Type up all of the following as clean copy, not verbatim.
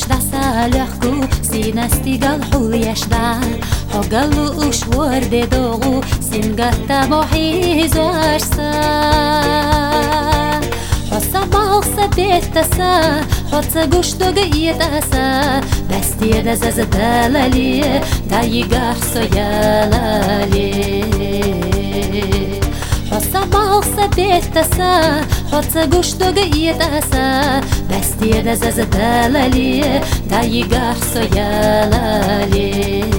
Dasa lehku sinestigal hulyashda Hogalu ushwarde dogu Singata mohizwarsa Hossa mahsa betasa Hossa gushtoga yedasa Bestiyeda zazdalali Dayigah soyalali Hossa mahsa betasa Hossa gushtoga yedasa Bestiyeda zazdalali Dayigah soyalali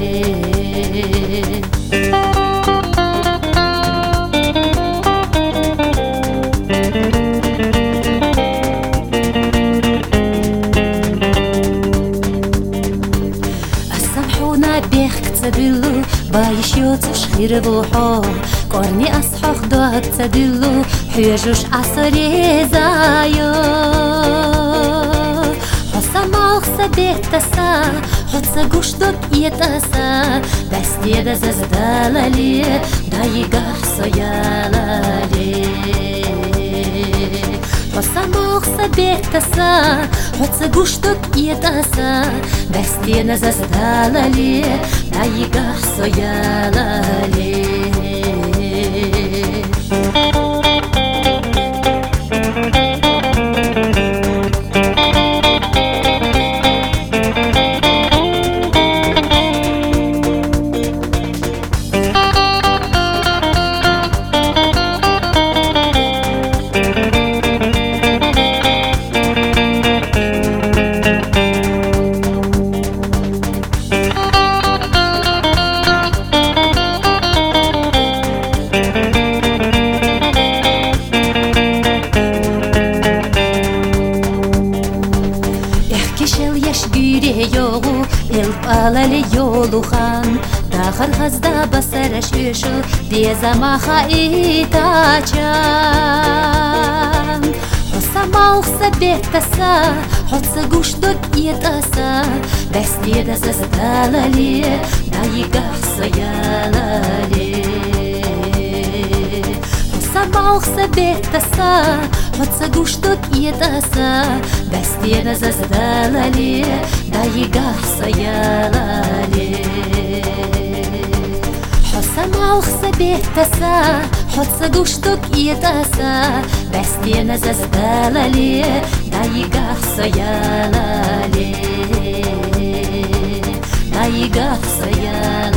Цадиллу بايشيوت شخيربوحو كورني أصحخ دوك цадиллу حيجوش عصري زايو حسا مالخسا بيتسا حسا قوش دوك يتسا بس ديدا ززدالالي دايقاح سويالالي حسا مالخسا بيتسا حسا قوش دوك يتسا بس ديدا ززدالالي دايقاح سويالالي يوغو البالالي يولوخان داخل خزدا بسرش يشو ديزا ما خايتاچان حسا مالخسا بيتسا حسا قوش دوك يتسا بس ديدا ززدالالي دايقاح سويالالي حسا مالخسا بيتسا حسا قوش دوك يتسا بس ديدا ززدالالي دايقاح سويالالي حسا مالخسا بيتسا حسا قوش دوك يتسا بس ديدا ززدالالي دايقاح سويالالي دايقاح سويالالي